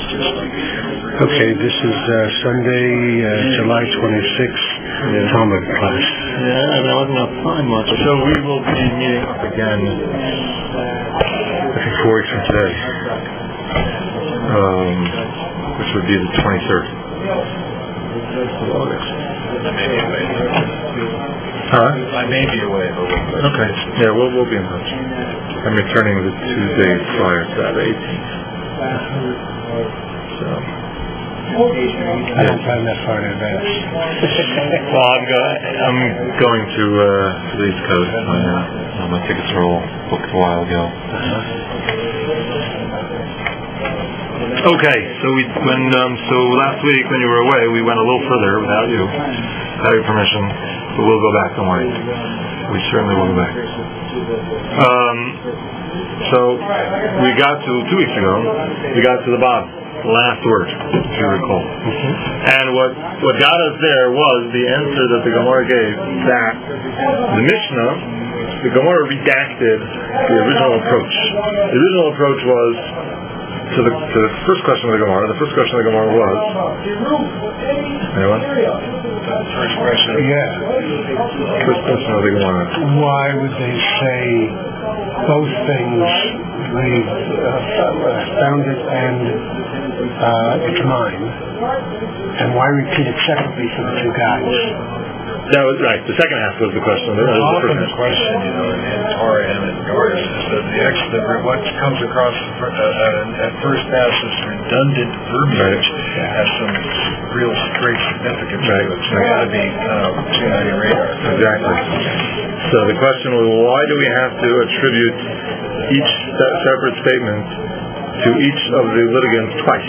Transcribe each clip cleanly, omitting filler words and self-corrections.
Okay, this is Sunday, July 26th, Talmud class. Yeah, and there wasn't enough time much. So we will be meeting up again, I think 4 weeks from today, which would be the 23rd of August. I may be away. I may be away, but okay. Yeah, we'll be in touch. I'm returning the Tuesday prior to that, 18th. So. I don't plan that far in advance. Well, I'm going to the East Coast. My tickets are all booked a while ago. Okay, so last week when you were away, we went a little further without your permission, but we'll go back. Don't worry. We certainly will go back. So we got to 2 weeks ago. We got to the bottom, the last word, if you recall. And what got us there was the answer that the Gemara gave, that the Mishnah, the Gemara redacted the original approach. The original approach was to the first question of the Gemara. The first question of the Gemara was, anyone? First question. Yeah. First question of the Gemara. Why would they say both things? We've found it and it's mine. And why repeat it separately for the two guys? That was right. The second half was the question. Often the question, in Torah and in Doris is that what comes across at first pass as redundant verbiage has some real great significance to it. So you got to be seen on your radar. Exactly. So the question was, why do we have to attribute each separate statement to each of the litigants twice?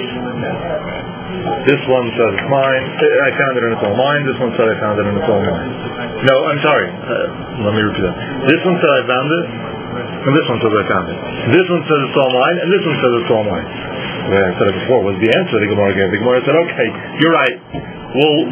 This one says it's mine, I found it and it's all mine. This one said I found it and it's all mine. No, I'm sorry. Let me repeat that. This one said I found it, and this one says I found it. This one says it's all mine, and this one says it's all mine. The way I said it before was the answer the Gemara gave. The Gemara said, okay, you're right. We'll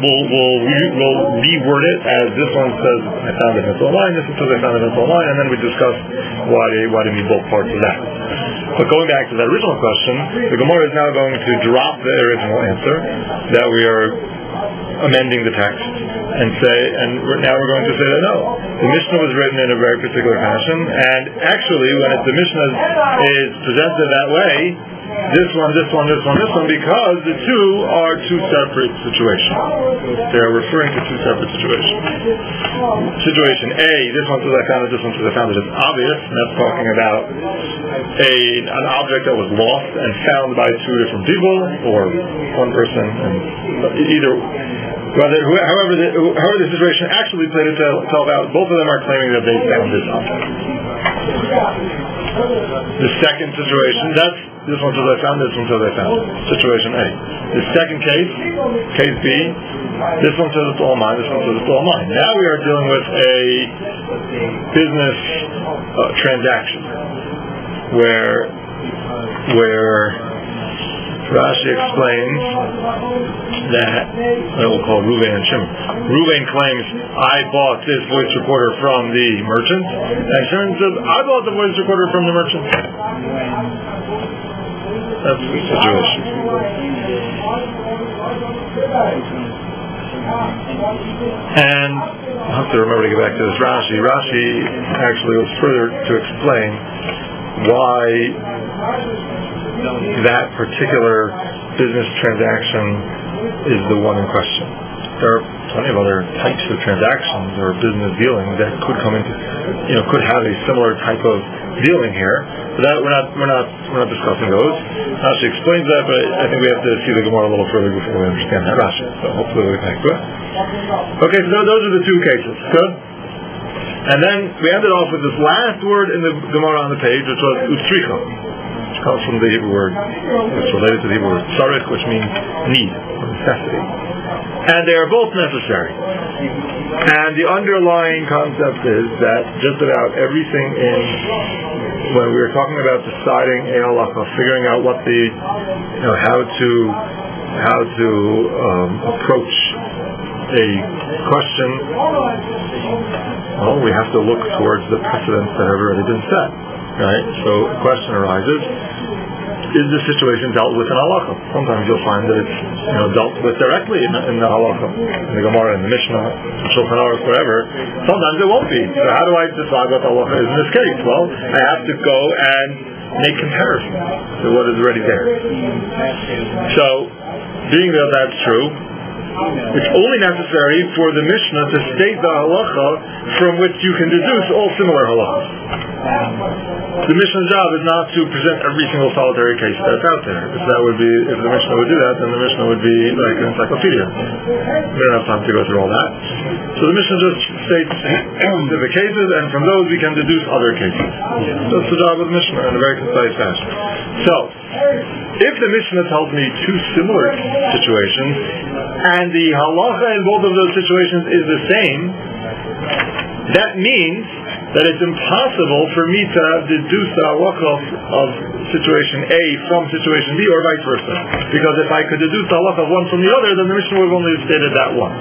reword it as this one says I found it and it's all mine, this one says I found it and it's all mine, and then we discuss why do we need both parts of that. But going back to that original question, the Gemara is now going to drop the original answer, that we are amending the text, and now we're going to say that no, the Mishnah was written in a very particular fashion, and actually when the Mishnah is presented that way, this one, because the two are two separate situations. They are referring to two separate situations. Situation A, this one says I found it, this one says I found it. It's obvious, and that's talking about an object that was lost and found by two different people, or one person, and however the situation actually played itself out, both of them are claiming that they found this object. The second situation, this one says I found it, this one says I found it. Situation A. The second case B, this one says it's all mine, this one says it's all mine. Now we are dealing with a business transaction where Rashi explains that we'll call Ruvain and Shimon. Ruvain claims I bought this voice recorder from the merchant, and Shimon says I bought the voice recorder from the merchant. That's the situation. And I have to remember to get back to this Rashi. Rashi actually goes further to explain why that particular business transaction is the one in question. There are plenty of other types of transactions or business dealings that could come into, could have a similar type of dealing here. But that we're not discussing those. Rashi explains that, but I think we have to see the Gemara a little further before we understand that Rashi. So hopefully we'll get back to it. Okay, so those are the two cases. Good. And then we ended off with this last word in the Gemara on the page, which was utzricha, which comes from the Hebrew word, it's related to the Hebrew word tzarich, which means need or necessity. And they are both necessary. And the underlying concept is that just about everything when we were talking about deciding a halacha, figuring out what how to approach a question, well, we have to look towards the precedents that have already been set, right? So a question arises, is the situation dealt with in halacha. Sometimes you'll find that it's dealt with directly in the halacha, in the Gemara, in the Mishnah, in Shulchan Aruch, wherever. Sometimes it won't be. So how do I decide what the halacha is in this case? Well, I have to go and make comparison to what is already there. So, being that that's true, it's only necessary for the Mishnah to state the halacha from which you can deduce all similar halachas. The Mishnah's job is not to present every single solitary case that's out there. If the Mishnah would do that, then the Mishnah would be like an encyclopedia. We don't have time to go through all that. So the Mishnah just states specific cases, and from those we can deduce other cases. That's the job of the Mishnah in a very concise fashion. So, if the Mishnah tells me two similar situations, and the halacha in both of those situations is the same, that means that it's impossible for me to deduce the halacha of situation A from situation B, or vice versa. Because if I could deduce the halacha of one from the other, then the Mishnah would have only stated that one.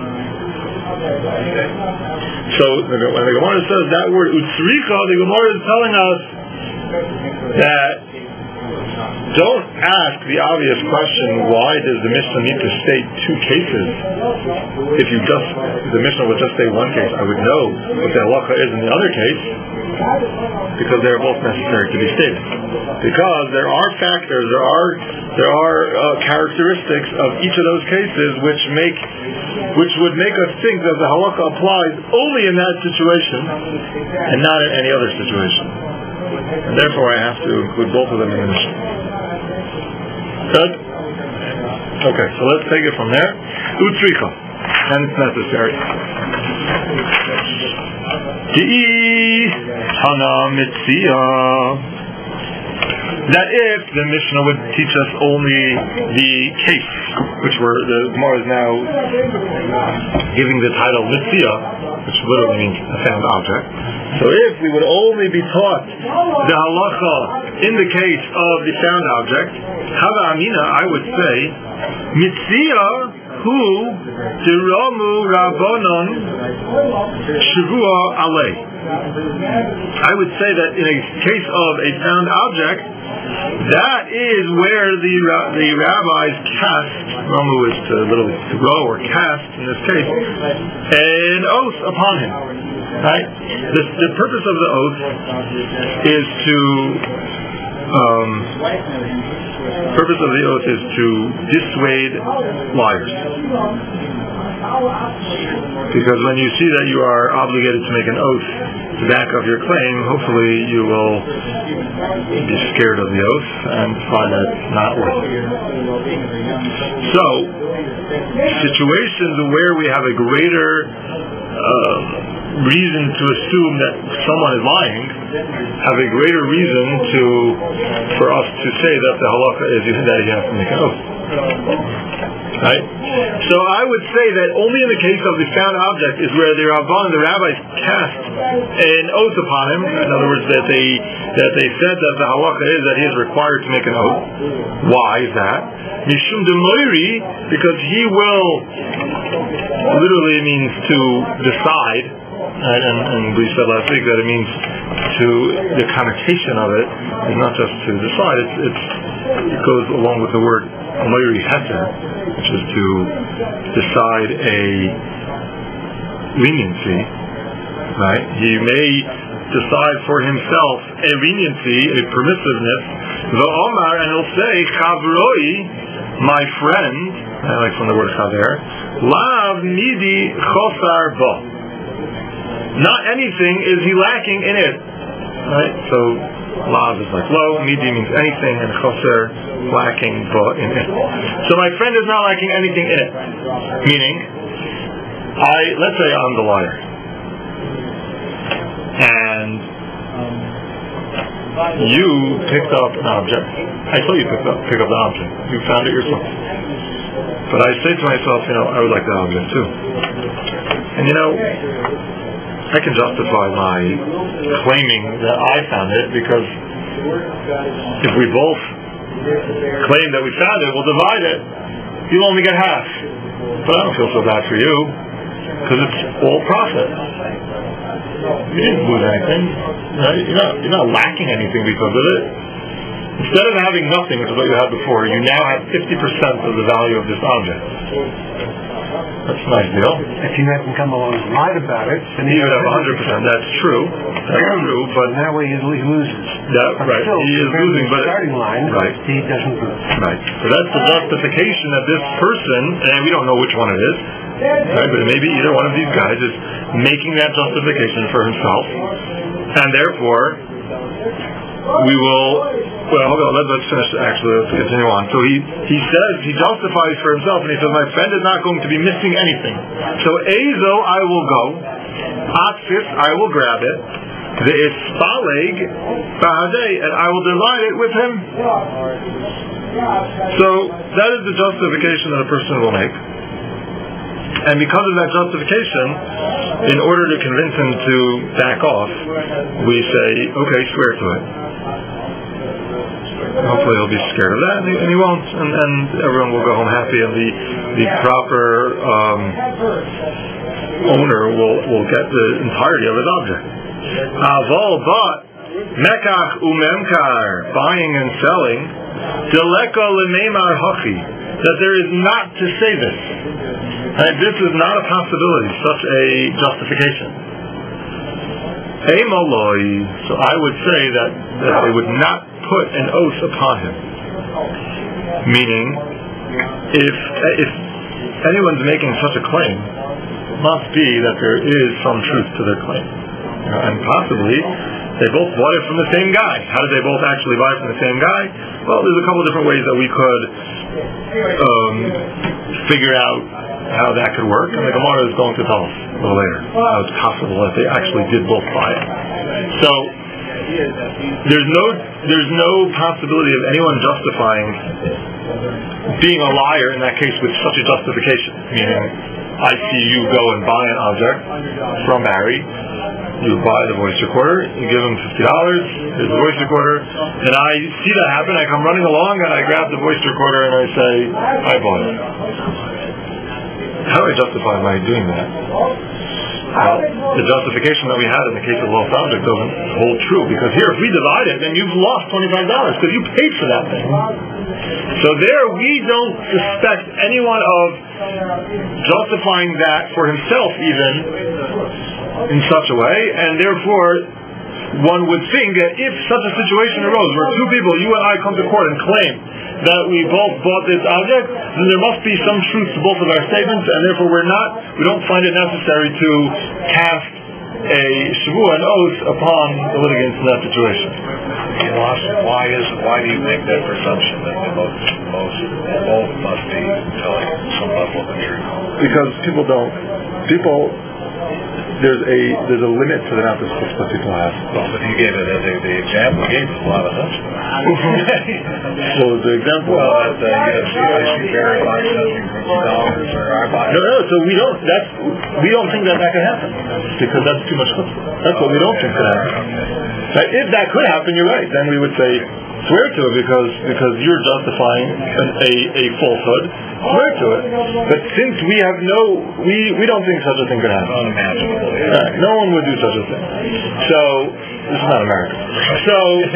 So when the Gemara says that word utzricha, the Gemara is telling us that don't ask the obvious question, why does the Mishnah need to state two cases? If the Mishnah would just say one case, I would know what the halacha is in the other case, because they are both necessary to be stated. Because there are factors, there are characteristics of each of those cases which would make us think that the halacha applies only in that situation and not in any other situation. And therefore I have to include both of them in the Mishnah. Good? Okay, so let's take it from there. Utzricha. And it's necessary. Di'i Hana Mitzia. That if the Mishnah would teach us only the case, which the Gemara is now giving the title Mitzia, which literally means a found object. So if we would only be taught the halacha in the case of the found object, Hava Amina, I would say, Mitzia hu diramu rabbanon shavua alei. I would say that in a case of a found object, that is where the rabbis cast, ramu is to literally throw or cast in this case, an oath upon him. Right? The purpose of the oath is to dissuade liars. Because when you see that you are obligated to make an oath to back up your claim, hopefully you will be scared of the oath and find that not worth it. So, situations where we have a greater reason to assume that someone is lying have a greater reason for us to say that the halacha is that you have to make an oath. Right? So I would say that only in the case of the found object is where the rabbis cast an oath upon him. In other words, that they said that the halacha is that he is required to make an oath. Why is that? Mishum demoiri, because he will, literally it means to decide, right? And we said last week that it means the connotation of it is not just to decide, it goes along with the word moiri heter, which is to decide a leniency, right? He may decide for himself a leniency, a permissiveness, v'omar, and he'll say, chavroi, my friend, I like from the word chaver, lav midi chosar bo. Not anything is he lacking in it, right? So, lav is like low, midi means anything, and choser, lacking in it. So my friend is not lacking anything in it. Meaning, let's say I'm the liar. And you picked up an object. I saw you pick up the object. You found it yourself. But I say to myself, I would like that object too. And I can justify my claiming that I found it, because if we both claim that we found it, we'll divide it. You'll only get half. But I don't feel so bad for you, because it's all profit. You didn't lose anything. You're not lacking anything because of it. Instead of having nothing, which is what you had before, you now have 50% of the value of this object. That's a nice deal. If you hadn't come along and lied about it, then He would have 100%. That's true. But that way he loses. Right. Still, He is losing, but starting line, right. He doesn't lose. Right. So that's the justification that this person, and we don't know which one it is, right? But maybe either one of these guys is making that justification for himself, and therefore we will. Well, hold on, let's finish. Actually, let's continue on. So he says, he justifies for himself, and he says, my friend is not going to be missing anything. So Ezo, I will go. Atzis, I will grab it. The Ispaleg, and I will divide it with him. So that is the justification that a person will make. And because of that justification, in order to convince him to back off, we say, okay, swear to it. Hopefully he'll be scared of that, and he won't, and everyone will go home happy, and the proper owner will get the entirety of his object. Avol, but mekach umemkar, buying and selling, deleko lemeimar hachi, that there is not to say this. And this is not a possibility, such a justification. So I would say that they would not put an oath upon him. Meaning, if anyone's making such a claim, it must be that there is some truth to their claim. And possibly, they both bought it from the same guy. How did they both actually buy it from the same guy? Well, there's a couple of different ways that we could figure out how that could work, and the Gemara is going to tell us a little later how it's possible that they actually did both buy it. So there's no possibility of anyone justifying being a liar in that case with such a justification. Meaning, I see you go and buy an object from Barry, you buy the voice recorder, you give him $50, here's the voice recorder, and I see that happen, I come running along and I grab the voice recorder and I say, I bought it. How do I justify my doing that? Well, the justification that we had in the case of the lost object doesn't hold true, because here, if we divide it, then you've lost $25 because you paid for that thing. So there, we don't suspect anyone of justifying that for himself even in such a way, and therefore one would think that if such a situation arose where two people, you and I, come to court and claim that we both bought this object, then there must be some truth to both of our statements, and therefore we don't find it necessary to cast a shvuah, an oath, upon the litigants in that situation. Why do you make that presumption that they both must be telling some level of the truth? Because there's a limit to the amount of chutzpah people have. Well, but you gave it as the example. You gave it a lot of chutzpah. So the example. Well, I see Barry buy something for $2, or I buy. No. So we don't think that could happen because that's too much chutzpah. That's what we don't think could happen. Now, if that could happen, you're right. Then we would say swear to it because you're justifying a falsehood. Swear to it. But since we have we don't think such a thing could happen. Unimaginable. No one would do such a thing. So this is not America. So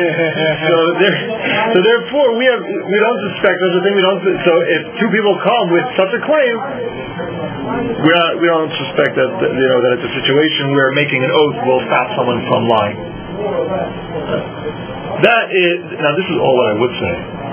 therefore we don't suspect such a thing. So if two people come with such a claim, we don't suspect that that it's a situation where making an oath will stop someone from lying. This is all what I would say.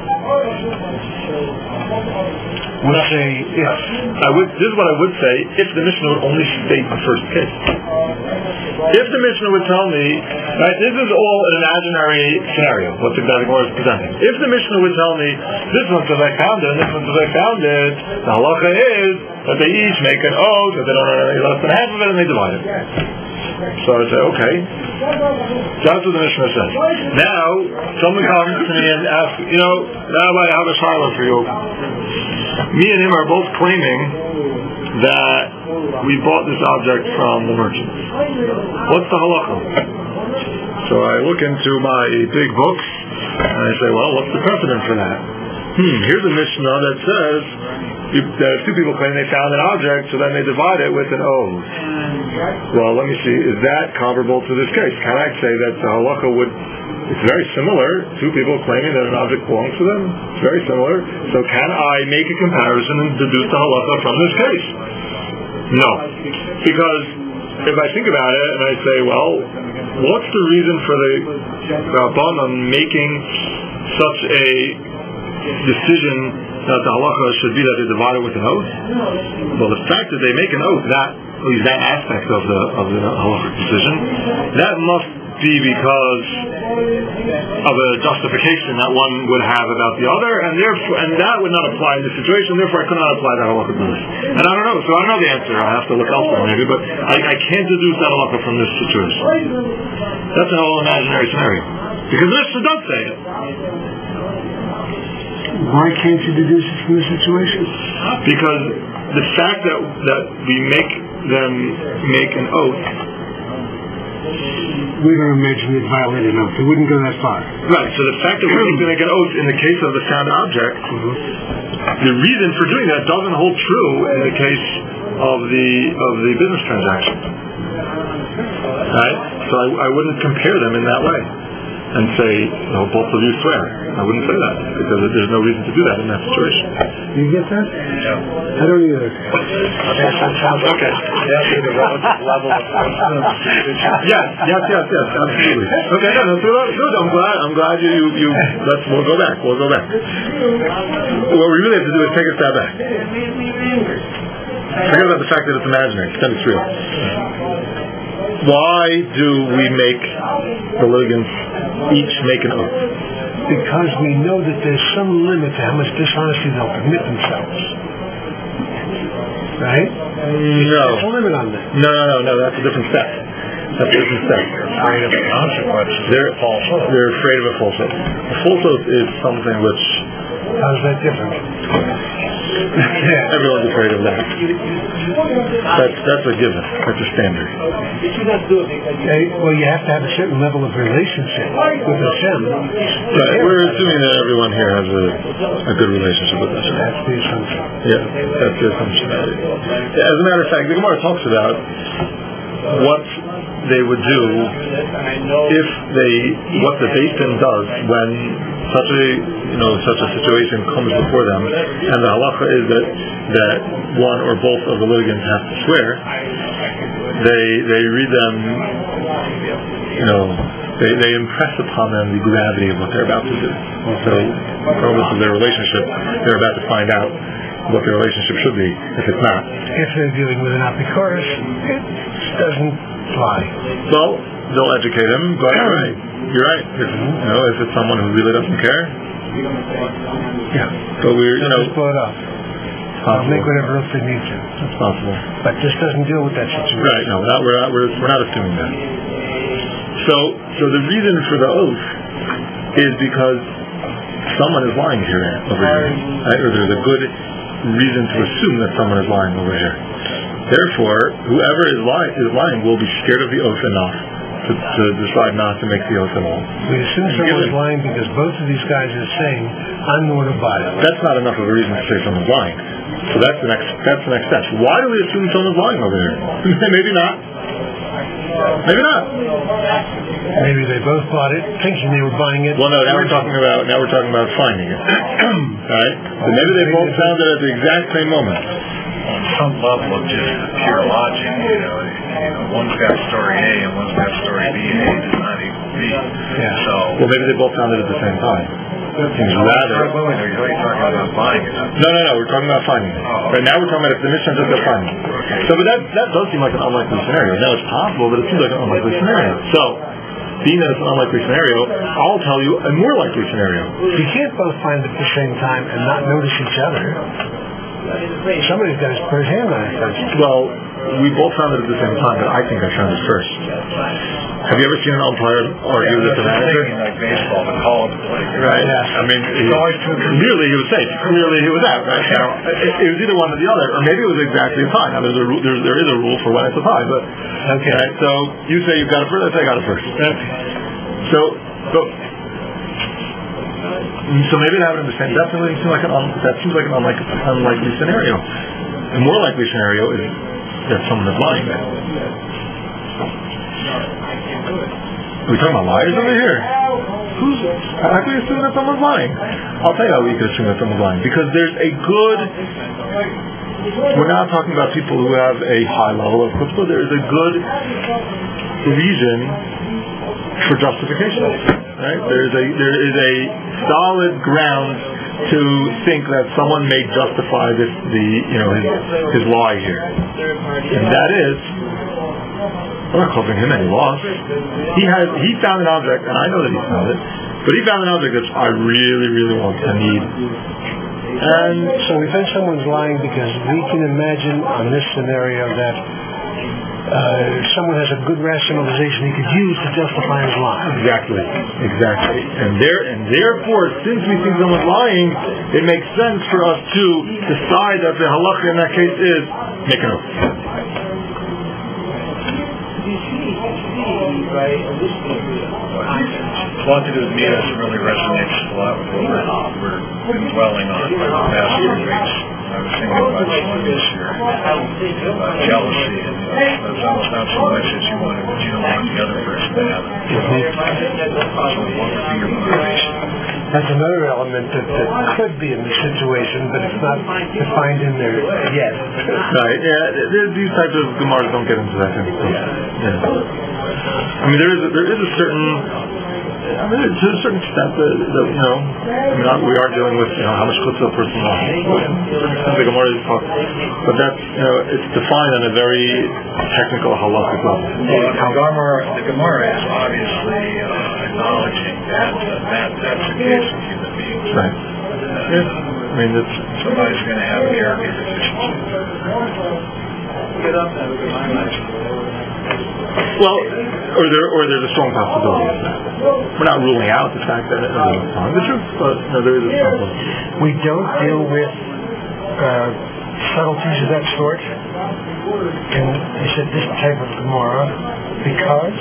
This is what I would say if the Mishnah would only state the first case. If the Mishnah would tell me, right, this is all an imaginary scenario, what the Gemara is presenting. If the Mishnah would tell me, this one says I found it, and this one says I found it, the halacha is that they each make an oath, that they don't earn any less than half of it, and they divide it. So I would say, okay, that's what the Mishnah says. Now, someone comes to me and asks, Rabbi, I have a shiloh for you. Me and him are both claiming that we bought this object from the merchant. What's the halacha? So I look into my big books and I say, well, what's the precedent for that? Here's a Mishnah that says that if two people claim they found an object, so then they divide it with an oath. Well, let me see, is that comparable to this case? Can I say that the halacha would It's very similar. Two people claiming that an object belongs to them. It's very similar. So can I make a comparison and deduce the halacha from this case? No. Because if I think about it and I say, well, what's the reason for the Rabbanan making such a decision that the halacha should be that they divide it with an oath? Well, the fact that they make an oath, that at least that aspect of the halachic decision, that must be because of a justification that one would have about the other, and therefore, and that would not apply in this situation. Therefore, I could not apply that halachic decision. And I don't know, so I don't know the answer. I have to look elsewhere maybe, but I can't deduce that halacha from this situation. That's an whole imaginary scenario because the Mishnah does say it. Why can't you deduce it from the situation? Because the fact that we make them make an oath, we don't imagine it violated an oath. It wouldn't go that far. Right. So the fact that we make them make an oath in the case of the found object, the reason for doing that doesn't hold true in the case of the business transaction. Right. So I wouldn't compare them in that way and say, both of you swear. I wouldn't say that because there's no reason to do that in that situation. You get that? Yeah. I don't either. Okay. That's the relative level of Yes, absolutely. Okay, no, good. I'm glad you. We'll go back. What we really have to do is take a step back. Forget about the fact that it's imaginary. Pretend it's real. Why do we make the litigants each make an oath? Because we know that there's some limit to how much dishonesty they'll permit themselves. Right? No. There's a limit on that. No, that's a different step. They're afraid of the consequences. They're afraid of a false oath. A false oath is something which... How's that different? Everyone's afraid of that. That's a given. That's a standard. Well, you have to have a certain level of relationship with Hashem. Right. We're assuming that everyone here has a good relationship with Hashem. That's the assumption. Yeah, that's the assumption. As a matter of fact, the Gemara talks about what they would do if what the Beis Din does when such a situation comes before them, and the halacha is that one or both of the litigants have to swear. They read them, they impress upon them the gravity of what they're about to do. So, regardless of their relationship, they're about to find out what their relationship should be if it's not. If they're dealing with an apikoros, it doesn't fly. Well, they'll educate him, but you're right. If it's someone who really doesn't care, yeah. But just blow it off. I'll make whatever else they need to. That's possible. But this doesn't deal with that situation. Right. No, we're not assuming that. So the reason for the oath is because someone is lying over here, right? Or there's a good reason to assume that someone is lying over here. Therefore, whoever is lying will be scared of the oath enough to decide not to make the oath at all. We assume someone's lying because both of these guys are saying, I'm going to buy it. That's not enough of a reason to say someone's lying. So that's the next step. Why do we assume someone's lying over here? Maybe not. Maybe they both bought it thinking they were buying it. Well, no, now we're talking about finding it. Right? So maybe they both found it at the exact same moment. On some level of just pure logic, one's got story A and one's got story B. A does not equal B. Yeah. So, well, maybe they both found it at the same time. You're really talking about buying it. No, we're talking about finding it. Right now we're talking about if the Mishnah just got finding it. So, but that does seem like an unlikely scenario. Now it's possible, but it seems like an unlikely scenario. So, being that it's an unlikely scenario, I'll tell you a more likely scenario. You can't both find it at the same time and not notice each other. Somebody's got to put his hand on it first. Well, we both found it at the same time, but I think I found it first. Have you ever seen an umpire argue with the manager? Like baseball, the call of the play. Right. Yeah. I mean, clearly he was safe. Clearly he was out. Right. Now, it was either one or the other, or maybe it was exactly a tie. Now there is a rule for when it's a tie, but okay. Right, so you say you've got it first. I say I got it first. Okay. So maybe it happened in the same. That seems like an unlikely scenario. A more likely scenario is that someone is lying. Are we talking about liars over here? How can we assume that someone's lying? I'll tell you how we can assume that someone's lying. Because there's a good... We're not talking about people who have a high level of chutzpah. There is a good reason for justification. Right? There is a solid ground to think that someone may justify his lie here, and that is, we're not causing him any loss. He found an object, and I know that he found it, but he found an object that I really, really want and need. And so we think someone's lying because we can imagine on this scenario that someone has a good rationalization he could use to justify his lie. Exactly. And therefore, since we think someone's lying, it makes sense for us to decide that the halacha in that case is make an oath. Quantitative Midas really resonates a lot with what we've been dwelling on for the past few weeks. I was thinking about one this year, about jealousy, and it's almost not so much as you want it, but you don't want the other person to have it. So what would be your motivation? That's another element that could be in the situation, but it's not defined in there yet. Right, yeah, these types of Gemaras don't get into that kind of stuff. Yeah. I mean, there is a certain... to a certain extent that we are dealing with how much chutzpah a person wants. The Gemara is talking, but that's it's defined on a very technical halachic level. The Gemara is obviously acknowledging that's the case with human beings. Right. I mean, somebody's going to have a character deficiency. Well, or there's a strong possibility of that. We're not ruling out the fact that it's telling the truth, but there is a strong possibility. We don't deal with subtleties of that sort. And you said this type of Gemara because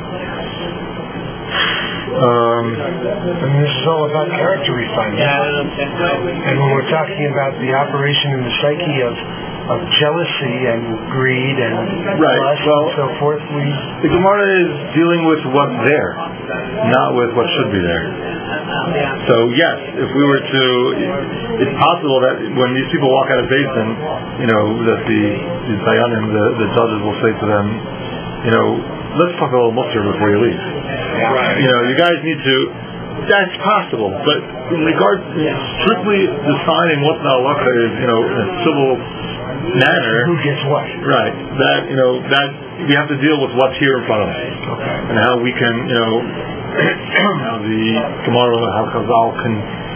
this is all about character refinement. And when we're talking about the operation in the psyche of jealousy and greed and lust and so forth, the Gemara is dealing with what's there, not with what should be there. So yes, if we were to, it's possible that when these people walk out of Basin, that the Dayanim, the judges will say to them, let's talk a little muster before you leave. Right. You guys need to. That's possible, but in regard to strictly deciding what the halacha is, in a civil manner, who gets what? Right. That that we have to deal with what's here in front of us, and how we can, how the Gemara, how Chazal can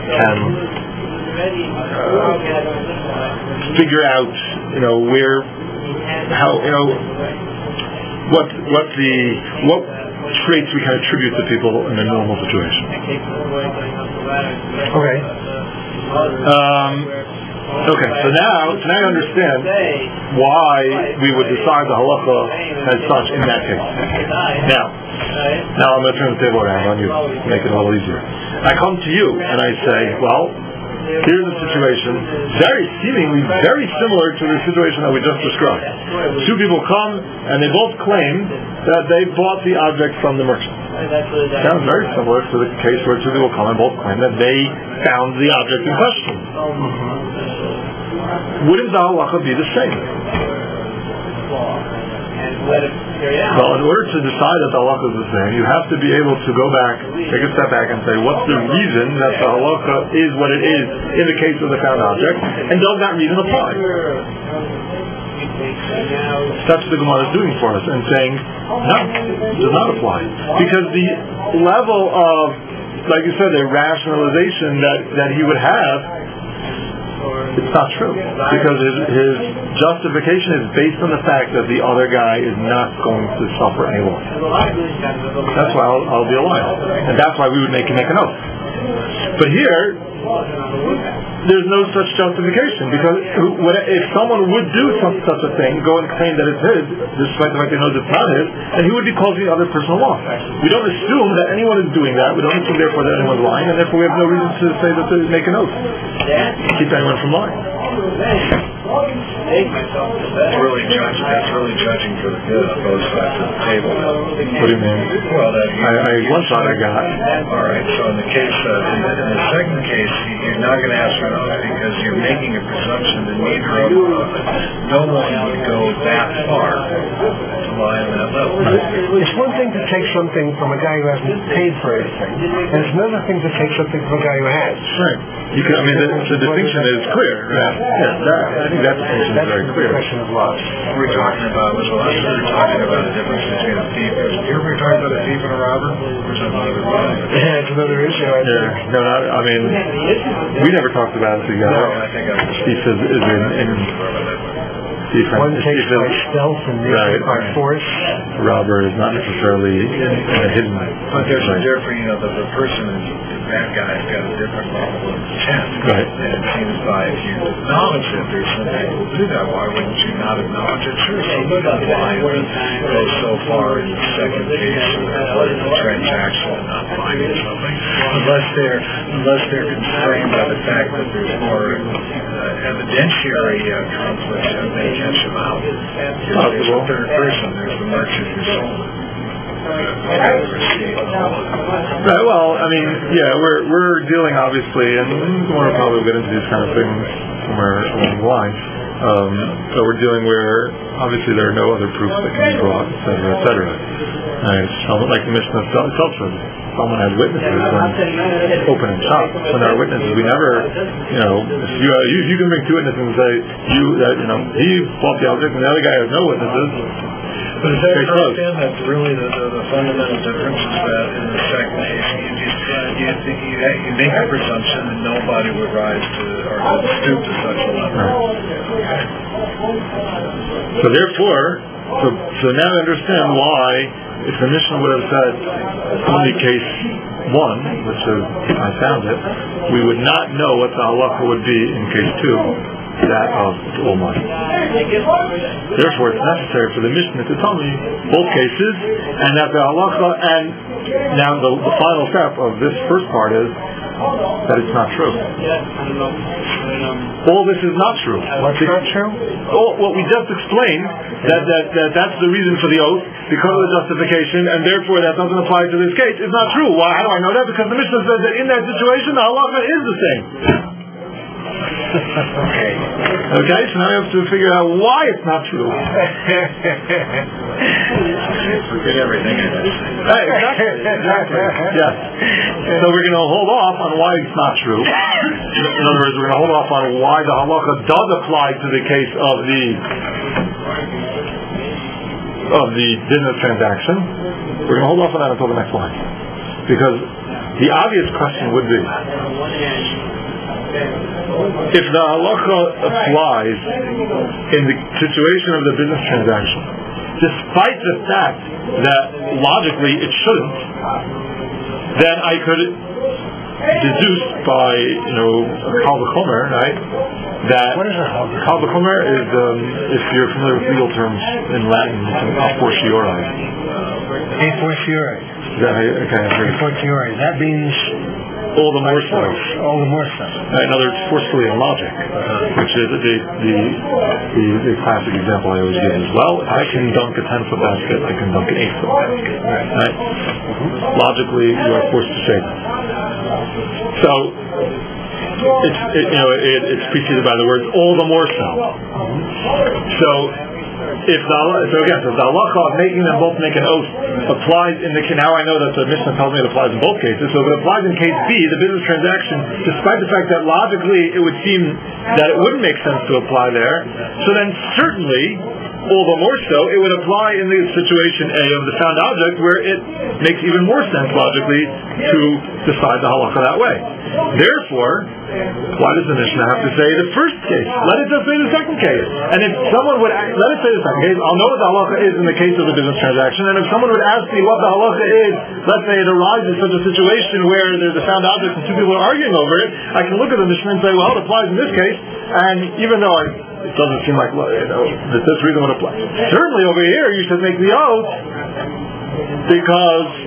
figure out, where, how, what traits we can attribute to people in a normal situation. Okay. Okay, so now you understand why we would decide the halacha as such in that case. Now I'm going to turn the table around on you to make it a little easier. I come to you and I say, well, here's a situation seemingly very similar to the situation that we just described. Two people come and they both claim that they bought the object from the merchant. Sounds very similar to the case where two people come and both claim that they found the object in question. Wouldn't the halacha be the same? Well, in order to decide that the halacha is the same, you have to be able to go back, take a step back and say, what's the reason that the halacha is what it is in the case of the found object, and does that reason apply? That's what the Gemara is doing for us, and saying, no, it does not apply. Because the level of, like you said, the rationalization that he would have, it's not true. Because his justification is based on the fact that the other guy is not going to suffer any loss. That's why I'll be alive. And that's why we would make him make an oath. But here, there's no such justification, because if someone would do such a thing, go and claim that it's his, despite the fact they know it's not his, then he would be causing the other person a loss. We don't assume that anyone is doing that. We don't assume therefore that anyone's lying, and therefore we have no reason to say that they make an oath. Keep anyone from lying. That's really judging for the good on both sides of the table. What do you mean? Well, that one thought I got. All right. So in the case, in the second case, you're not going to ask for an oath because you're making a presumption that no one would go that far to lie on that level. It's one thing to take something from a guy who hasn't paid for anything, and it's another thing to take something from a guy who has. Right. The distinction is clear. Right? I think that distinction is very clear. That's the question of loss. We're talking about the difference between a thief. You ever talk about a thief and a robber? Or something other than Yeah, it's another issue. I think. No, I mean, we never talked about it together. No, I think Thief is in one takes by stealth and the other by force. Robber is not necessarily in a hidden. But there's a different, the person, the bad guy's got a different level of intent. Right. And it seems like if you acknowledge that there's some people who do that, why wouldn't you not acknowledge it? Sure, somebody doesn't lie and goes so far in the second case or in the transaction and not finding something, unless they're concerned by the fact that there's more evidentiary conflicts and they catch them out. There's a third person, there's the merchant who sold it. Right, well, I mean, we're dealing obviously, and we'll probably get into these kind of things somewhere along the line. So we're dealing where obviously there are no other proofs that can be brought, et cetera, et cetera. Like the Mishnah itself says, someone has witnesses when open and shop. When there are witnesses, we never, if you can bring two witnesses and say he bought the object and the other guy has no witnesses. But is that correct then? That's really the fundamental difference is that in the second case you make a presumption that nobody would rise to or stoop to such a level. Right. So therefore, so now I understand why if the Mishnah would have said only case 1, which is I found it, we would not know what the halacha would be in case 2. That of Omar. Therefore, it's necessary for the Mishnah to tell me both cases, and that the halacha, and now the final step of this first part is that it's not true. All this is not true. What's not true? What we just explained, that's the reason for the oath, because of the justification, and therefore that doesn't apply to this case, is not true. Why? How do I know that? Because the Mishnah says that in that situation, the halacha is the same. Okay, so now we have to figure out why it's not true. Forget everything I just said. Exactly. Yes. So we're going to hold off on why it's not true. In other words, we're going to hold off on why the halacha does apply to the case of the business transaction. We're going to hold off on that until the next line, because the obvious question would be, if the halacha applies in the situation of the business transaction, despite the fact that logically it shouldn't, then I could deduce by kal v'chomer, right? That what is a kal v'chomer is if you're familiar with legal terms in Latin, it's an a fortiori. A fortiori. A fortiori. That means all the more so. All the more so. In other words, forcefully in logic, which is the classic example I always give as well. If I can dunk a 10-foot basket, I can dunk an 8-foot basket. Right? Logically, you are forced to say that. So it's preceded by the words all the more so. So if the halacha of making them both make an oath applies in the now I know that the Mishnah tells me it applies in both cases. So if it applies in case B, the business transaction, despite the fact that logically it would seem that it wouldn't make sense to apply there, so then certainly all the more so it would apply in the situation A of the found object, where it makes even more sense logically to decide the halacha that way. Therefore, why does the Mishnah have to say the first case? Let it just say the second case. And if someone would let it say the second case, I'll know what the halacha is in the case of the business transaction. And if someone would ask me what the halacha is, let's say it arises in such a situation where there's a found object and two people are arguing over it, I can look at the Mishnah and say, well, it applies in this case. And even though it doesn't seem like that this reason would apply, certainly over here you should make the oath, because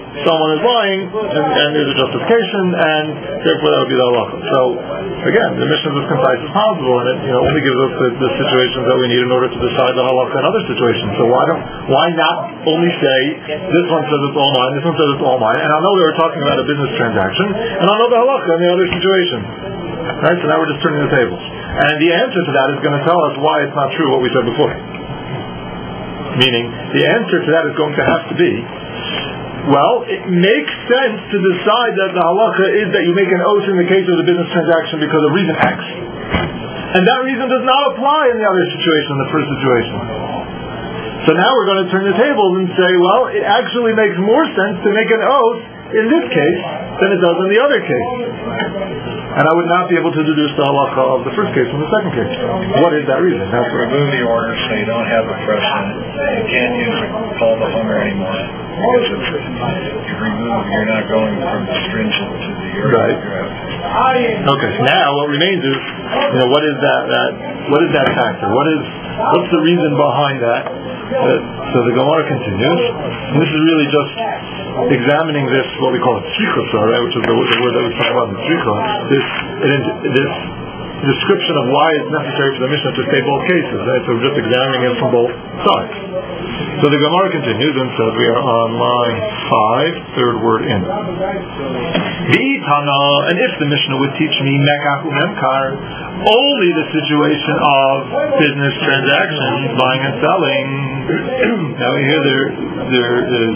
someone is lying, and there's a justification, and therefore that would be the halacha. So, again, the Mishnah is as concise as possible, and it only gives us the situations that we need in order to decide the halacha in other situations. So why not only say, this one says it's all mine, this one says it's all mine, and I know they were talking about a business transaction, and I know the halacha in the other situation. Right? So now we're just turning the tables. And the answer to that is going to tell us why it's not true what we said before. Meaning, the answer to that is going to have to be, well, it makes sense to decide that the halacha is that you make an oath in the case of the business transaction because of reason X. And that reason does not apply in the other situation, the first situation. So now we're going to turn the tables and say, well, it actually makes more sense to make an oath in this case than it does in the other case. And I would not be able to deduce the halacha of the first case from the second case. What is that reason? Now, remove the order so you don't have a precedent. You can't use it called the Hummer anymore. Because if you remove, you're not going from the stringent to the earlier draft. Okay, so now what remains is, what is that factor? What's the reason behind that? So the Gemara continues, and this is really just examining this, what we call a tzricha, right, which is the word that we talk about in tzricha, this description of why it's necessary for the Mishnah to say both cases, right? So we're just examining it from both sides. So the Gemara continues and says, we are on line 5, third word in. V'itana, and if the Mishnah would teach me mekach u'memkar, only the situation of business transactions, buying and selling. Now here there is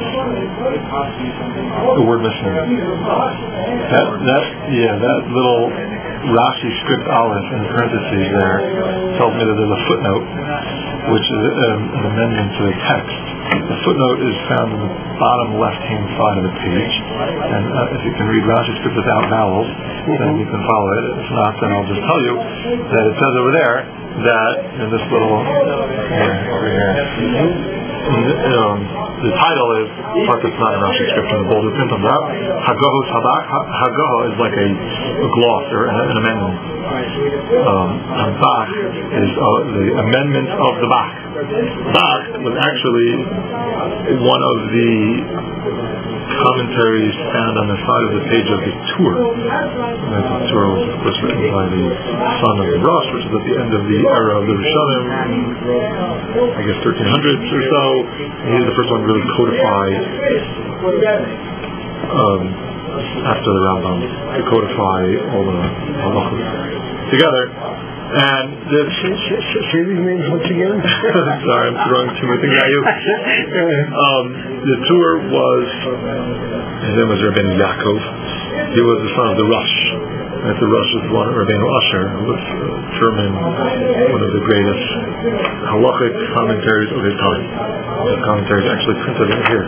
the word missing. That little Rashi script aleph in parentheses there tells me that there's a footnote, which is an amendment to the text. The footnote is found in the bottom left-hand side of the page, and if you can read Rashi script without vowels, then you can follow it. If not, then I'll just tell you that it says over there that in this little over here. The title is, part that's not in Rashi script in the bolder print on that, Hagaho is like a gloss or an amendment. Bach is the amendment of the Bach. Bach was actually one of the commentaries found on the side of the page of the Tur. The Tur was, of course, written by the son of the Rosh, which is at the end of the era of the Rishonim, I guess 1300s or so. He's the first one to really codify, after the Rambam, to codify all the halachos together. And this... Say these names once again? Sorry, I'm throwing too many things at you. The Tur was... His name was Rabbeinu Yaakov. He was the son of the Rosh. And the Rosh was one, Rabbeinu Asher, who was one of the greatest halachic commentaries of his time. The commentary is actually printed in here.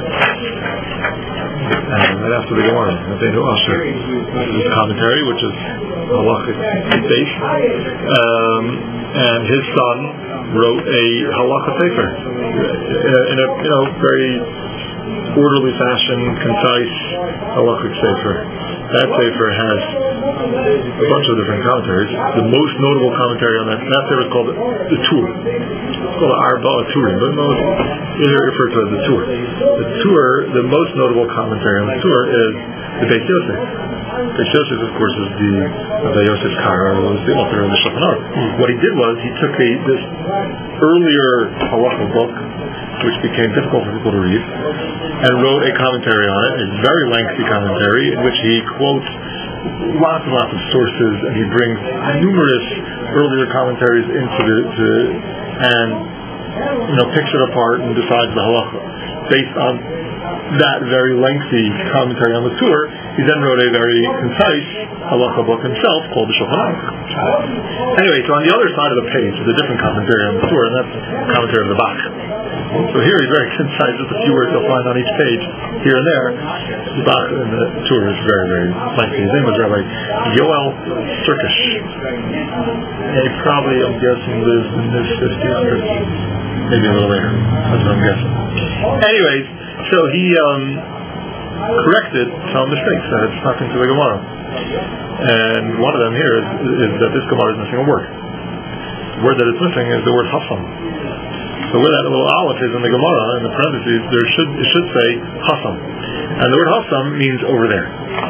And right after the Gemara, Rabbeinu Asher, his commentary, which is halachic based, and his son wrote a halakha sefer in a very orderly fashion, concise halakhic sefer. That sefer has a bunch of different commentaries. The most notable commentary on that sefer is called the Tur. It's called the Arba'a Turim, but most is referred to as the Tur. The Tur, the most notable commentary on the Tur is the Beis Yosef. Beis Yosef, of course, is the Yosef Karo, was the author of the Shulchan Aruch. What he did was he took this earlier halacha book, which became difficult for people to read, and wrote a commentary on it, a very lengthy commentary, in which he quotes lots and lots of sources, and he brings numerous earlier commentaries and picks it apart and decides the halacha based on that very lengthy commentary on the Tur. He then wrote a very concise halacha book himself called the Shulchan Aruch. Anyway, so on the other side of the page is a different commentary on the Tur, and that's the commentary of the Bach. So here he's very concise, just a few words you'll find on each page, here and there. The Bach in the Tur is very, very lengthy. His name was Rabbi Yoel Sirkish. He probably, I'm guessing, lives in his 50s, maybe a little later. That's what I'm guessing. Anyways, so he corrected some mistakes that had snuck into the Gemara. And one of them here is that this Gemara is missing a word. The word that it's missing is the word Hasam. So So where that little aleph is in the Gemara, in the parentheses, it should say Hasam. And the word Hasam means over there.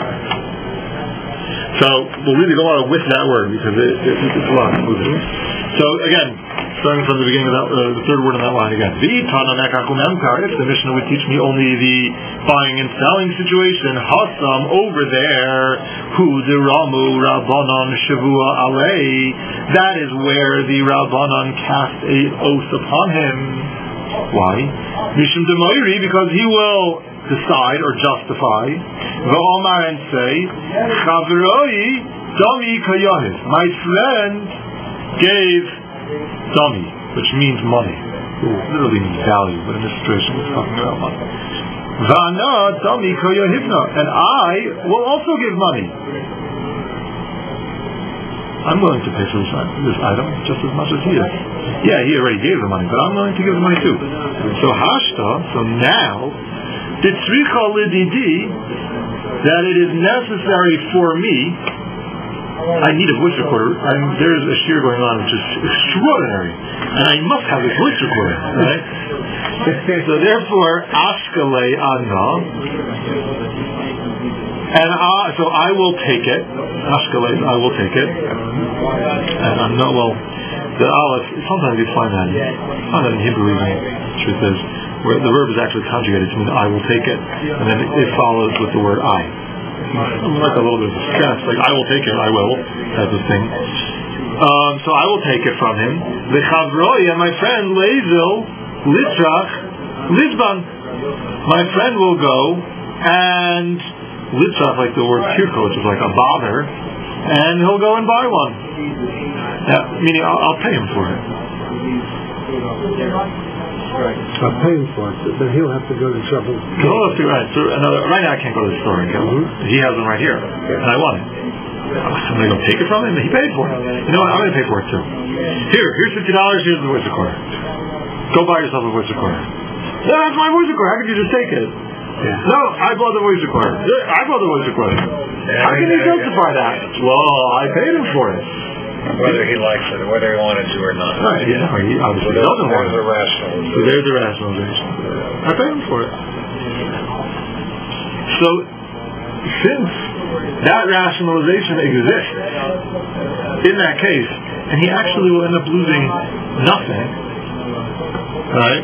So we'll read the Gemara with that word because it's a lot moving. So again, starting from the beginning of the third word in that line again. If the Mishnah would teach me only the buying and selling situation, Hasam over there, Hu de Ramu Rabbanon Shavua Alei, that is where the Rabbanon cast a oath upon him. Why? Mishum de Moiri, because he will decide or justify, V'omar and say, Chavroi Dami Kayahiv, my friend gave Dami, which means money. Literally means value, but in this situation we're talking about money. V'ana Dami Kayahivna, and I will also give money. I'm willing to pay for this item just as much as he is. Yeah, he already gave the money, but I'm willing to give the money too. So Hashta, so now, Ditzricha Lididi, that it is necessary for me, I need a voice recorder. There's a shear going on which is extraordinary, and I must have this voice recorder, right? So therefore, Ashkale Anna, and so I will take it. Ashkale, I will take it. And I'm not, well, the aleph, sometimes you find that in Hebrew even, truth is, where the verb is actually conjugated to mean I will take it, and then it follows with the word I. Like a little bit of stress, like I will take it, I will, type of thing. So I will take it from him. The Chavroi, my friend Leizil Litrach Lizban, my friend will go and Litrach, like the word kirko, which is like a bother, and he'll go and buy one. Meaning I'll pay him for it. I'll pay him for it, but he'll have to go to trouble. He'll have to, right. So right now I can't go to the store and get one. He has one right here, and I want it. I'm going to go take it from him, and he paid for it. You know what? I'm going to pay for it too. Here's $50, here's the voice recorder. Go buy yourself a voice recorder. No, that's my voice recorder. How could you just take it? Yeah. No, I bought the voice recorder. I bought the voice recorder. How can you justify that? Well, I paid him for it. Whether he likes it or whether he wanted to or not. Right, yeah. He obviously doesn't want it. So there's the rationalization. I paid him for it. So, since that rationalization exists in that case, and he actually will end up losing nothing, right?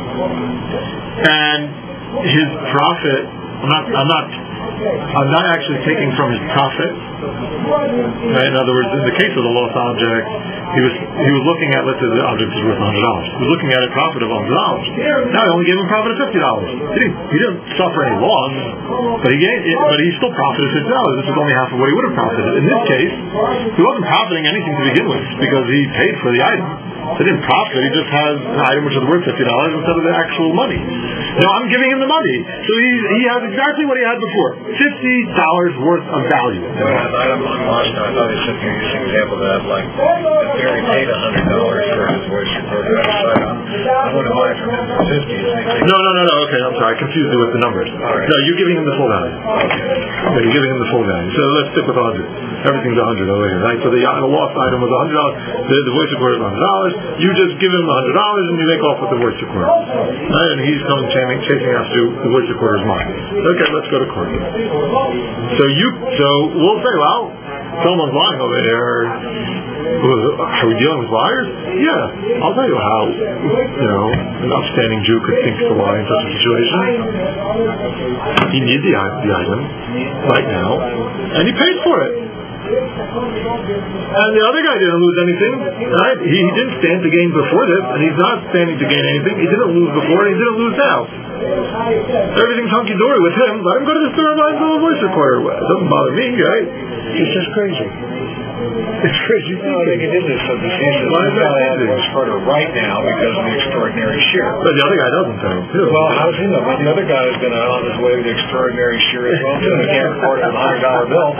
And his profit, I'm not actually taking from his profit. Right? In other words, in the case of the lost object, he was looking at, let's say the object is worth $100. He was looking at a profit of $100. Now he only gave him a profit of $50. He didn't suffer any loss, but he still profited $50. This is only half of what he would have profited. In this case, he wasn't profiting anything to begin with because he paid for the item. He didn't profit, he just has an item which is worth $50 instead of the actual money. Now I'm giving him the money. So he has exactly what he had before. $50 worth of value. I'm lost now. I thought he said you used an example of that, like if Barry paid $100 for his voice recorder, I want to buy it from him for $50. No. Okay, I'm sorry. I confused you with the numbers. Right. No, you're giving him the full value. Okay, you're giving him the full value. So let's stick with 100. Everything's 100 over here, right? So the lost item was $100. The voice recorder is $100. You just give him $100 and you make off with the voice recorder. Right? And he's coming chasing after the voice recorder's money. Okay, let's go to court. So we'll say, well, someone's lying over here. Are we dealing with liars? Yeah. I'll tell you how, an upstanding Jew could think to lie in such a situation. He needed the item right now, and he paid for it. And the other guy didn't lose anything, right? He didn't stand to gain before this, and he's not standing to gain anything. He didn't lose before, and he didn't lose now. Everything's hunky-dory with him. Let him go to the store and buy himself a voice recorder. It doesn't bother me, right? It's just crazy. It's crazy. I think it is this. So this is a voice recorder right now because of the extraordinary shear. But the other guy doesn't, though, too. Well, how's he know? The other guy has been on his way to the extraordinary shear as well, too. He can't record a $100 bill.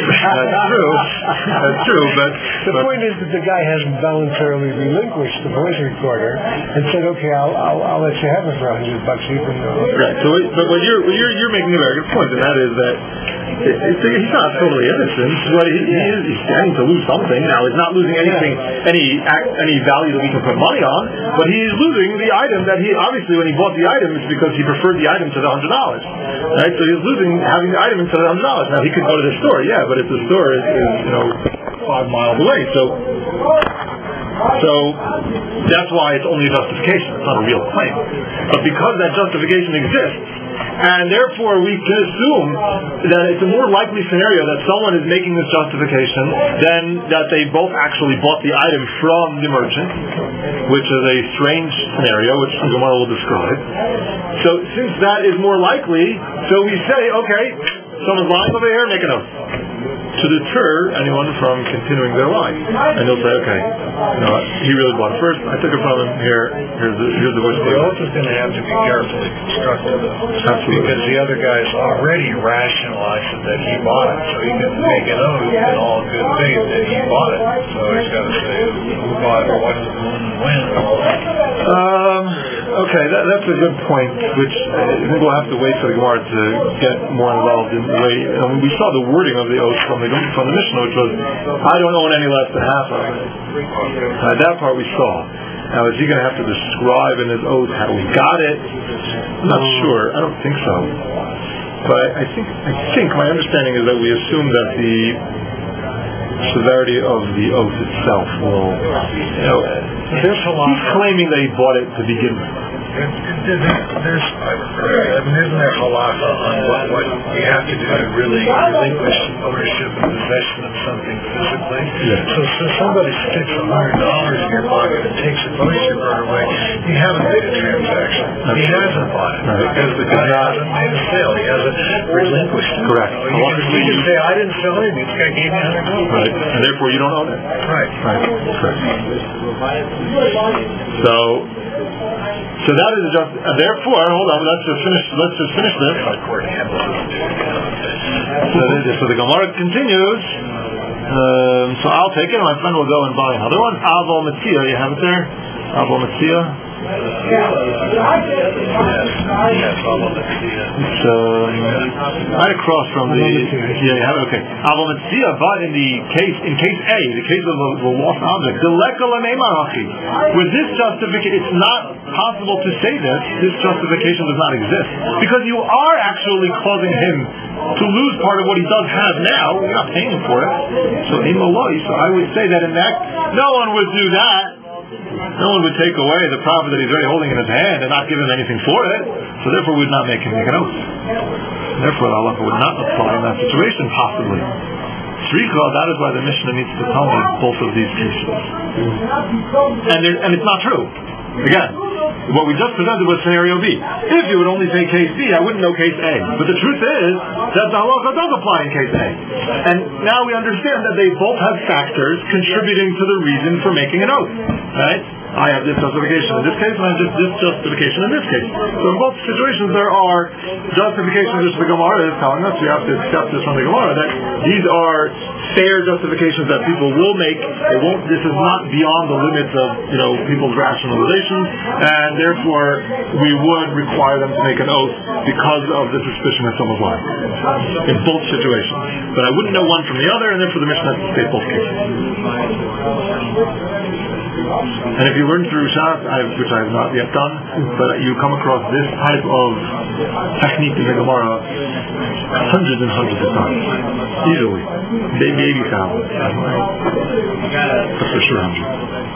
That's true, but the point is that the guy hasn't voluntarily relinquished the voice recorder and said, okay, I'll let you have it for $100 even though. Right. So, but what you're making a very good point, and that is that he's not totally innocent, but he's standing to lose something. Now, he's not losing anything, any value that we can put money on, but he's losing the item that he, obviously when he bought the item, it's because he preferred the item to the $100. Right? So he's losing having the item instead of $100. Now, he could go to the store, yeah, but if the store is 5 miles away, so that's why it's only a justification. It's not a real claim. But because that justification exists, and therefore we can assume that it's a more likely scenario that someone is making this justification than that they both actually bought the item from the merchant, which is a strange scenario, which the Gemara will describe. So since that is more likely, so we say, okay, someone's lying over here, make a note, to deter anyone from continuing their lie. And he'll say, okay, he really bought it first, I took it from him, here's the voice. The oath is going to have to be carefully constructed, Absolutely. Because the other guy's already rationalized that he bought it, so he can make an oath in all good faith that he bought it. So he's got to say who bought it, what, when. Okay, that's a good point, which I think we'll have to wait for the Gemara to get more involved in the way. We saw the wording of the oath from the Mishnah, which was, I don't own any less than half of it. That part we saw. Now, is he going to have to describe in his oath how he got it? I'm not sure. I don't think so. But I think my understanding is that we assume that the severity of the oath itself will, he's claiming that he bought it to begin with. Isn't there halacha on what you have to do to really relinquish ownership and possession of something physically? Yeah. So somebody sticks $100 in your pocket and takes a grocery cart away, you haven't made a transaction. He hasn't bought it because the guy hasn't made a sale. He hasn't relinquished it. Correct. You can say, I didn't sell anything. This guy gave me $100. Right. And therefore you don't own it. Right. Correct. So that is just. Therefore, hold on. Let's just finish this. So the Gemara continues. So I'll take it. My friend will go and buy another one. Avo Metzia. You have it there. Avo Metzia. It's right across from the. Yeah, you have it. Okay. Avo Metzia, but in case A, the case of the lost object, with this justification, it's not possible to say this justification does not exist because you are actually causing him to lose part of what he does have now. You're not paying him for it. So I would say that in that, no one would do that. No one would take away the profit that he's already holding in his hand and not give him anything for it. So therefore we would not make him make an oath. Therefore the halacha would not apply in that situation, possibly. Srika, that is why the Mishnah needs to tell me both of these cases. And it's not true. Again, what we just presented was scenario B. If you would only say case B, I wouldn't know case A. But the truth is that the halacha does apply in case A. And now we understand that they both have factors contributing to the reason for making an oath. Right? I have this justification in this case, and I have this justification in this case. So in both situations there are justifications which the Gemara is telling us. We have to accept this from the Gemara, that these are fair justifications that people will make. This is not beyond the limits of people's rationalizations, and therefore we would require them to make an oath because of the suspicion that someone's lying. In both situations. But I wouldn't know one from the other, and therefore the Mishnah has to state both cases. And if you learn through Shas, which I have not yet done, but you come across this type of technique in the Gemara hundreds and hundreds of times, easily, maybe thousands. That's for sure, hundreds.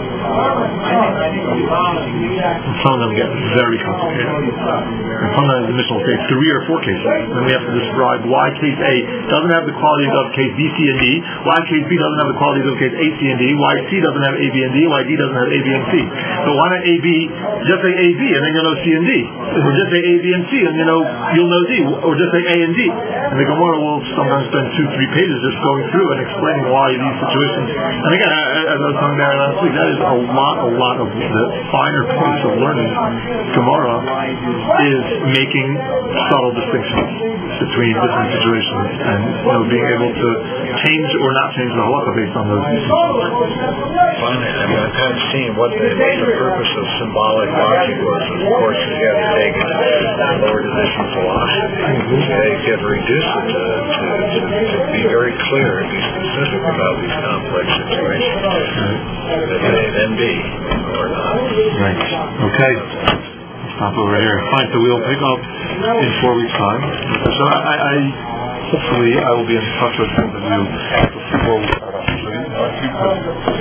And some of them get very complicated. And sometimes the Mishnah will say 3 or 4 cases. Then we have to describe why case A doesn't have the qualities of case B, C, and D, why case B doesn't have the qualities of case A, C, and D, why C doesn't have A, B, and D, why D doesn't have A, B, and C. So why not A, B, just say A, B, and then you'll know C and D. Or just say A, B, and C, and you'll know D. Or just say A and D. And the Gemara will sometimes spend 2-3 pages just going through and explaining why these situations. And again, as I was telling Barry last week, that is a lot of the finer points of learning Gemara is making subtle distinctions between different situations and being able to change or not change the halacha based on those distinctions. Finally, I've kind of seen what the purpose of symbolic logic was. Of course, you have to take lower division philosophy. They could reduce it to to be very clear and be specific about these complex situations. That may then be or not. Right. Okay. Stop over here. Fine. So we'll pick up in 4 weeks' time. So I hopefully I will be in touch with you before we start off.